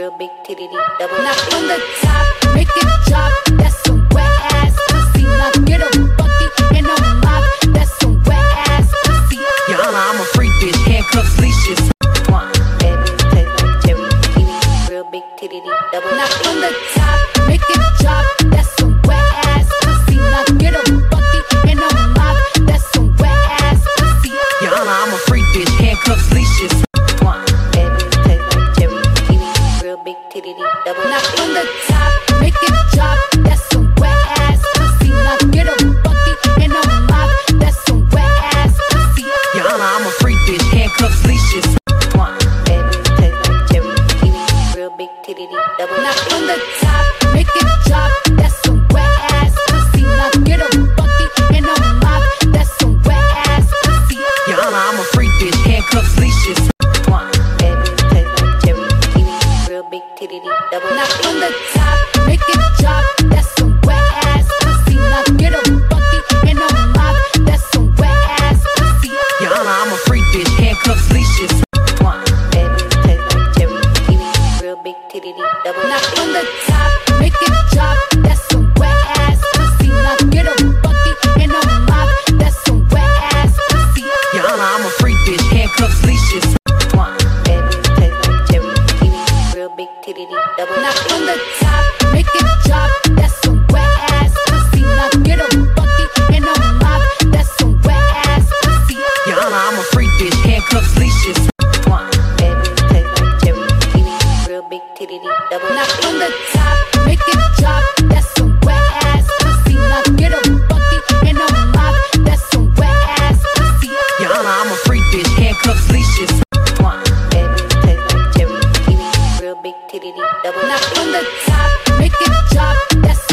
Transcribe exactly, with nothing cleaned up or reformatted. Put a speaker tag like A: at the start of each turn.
A: real big titty, double.
B: Now from the top, make it drop. That's some wet ass pussy. Now get a bucket and a mop. That's some wet ass pussy.
C: Your Honor, I'm a freak bitch, handcuffs, leashes.
A: One, baby, taste like cherry, kiwi, real big titty, double.
B: Now from the top, make it drop. That's some wet ass pussy. Now get a bucket and a mop. That's some wet ass pussy.
C: Your Honor, I'm a freak bitch, handcuffs, leashes.
A: One, baby, taste like cherry, kiwi, real big titty, double.
B: Now from the top, make it drop. That's some wet ass pussy. Now get a bucket and a mop. That's some wet ass pussy.
C: Your Honor, I'm a freak bitch, handcuffs, leashes.
A: One, baby, taste like cherry, kiwi, real big titty, double.
B: Now from the top, make it drop. That's some wet ass pussy. Now get a bucket and a mop. That's some wet ass pussy.
C: Your Honor, I'm a freak bitch, handcuffs, leashes.
A: One, baby, taste like cherry, kiwi, real big titty, double.
B: Now from the top, make it drop. That's some wet ass pussy. Now get a bucket and a mop. That's some wet ass pussy.
C: Your Honor, I'm a freak bitch, handcuffs, leashes.
A: One, baby, taste like cherry, kiwi, real big titty, double.
B: Now from the top, make it drop. That's some wet ass pussy. Now get a bucket and a mop. That's some wet ass pussy.
C: Your Honor, I'm a freak bitch, handcuffs, leashes.
A: One, baby, taste like cherry, kiwi, real big titty, double.
B: Now from the top, make it drop. That's some wet ass pussy. Now get a bucket and a mop. That's some wet ass pussy.
C: Your Honor, I'm a freak bitch, handcuffs, leashes.
A: One, baby, taste like cherry, kiwi, real big titty, double.
B: Now from the top, make it drop. That's some wet ass pussy. Now get a bucket and a mop. That's some wet ass pussy.
C: Your Honor, I'm a freak bitch, handcuffs, leashes.
A: One, baby, taste like cherry, kiwi, real big titty, double.
B: Now from the top, make it drop. That's